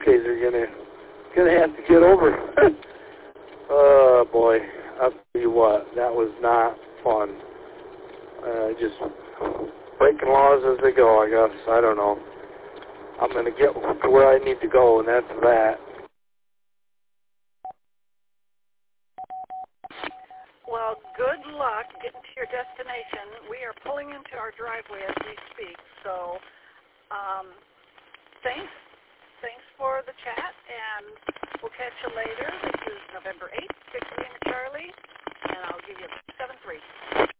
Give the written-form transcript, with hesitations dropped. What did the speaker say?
Okay, they're gonna have to get over. Oh boy, I'll tell you what, that was not fun. Just breaking laws as they go, I guess. I don't know. I'm gonna get to where I need to go, and that's that. Well, good luck getting to your destination. We are pulling into our driveway as we speak, so thanks for the chat, and we'll catch you later. This is November 8th, 6 Lima Charlie, and I'll give you 7-3.